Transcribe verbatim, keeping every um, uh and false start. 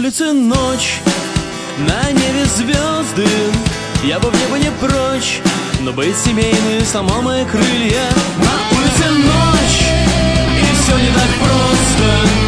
улице ночь, на небе звезды. Я бы в небо не прочь, но быть семейный сломал мои крылья. На улице ночь, и все не так просто.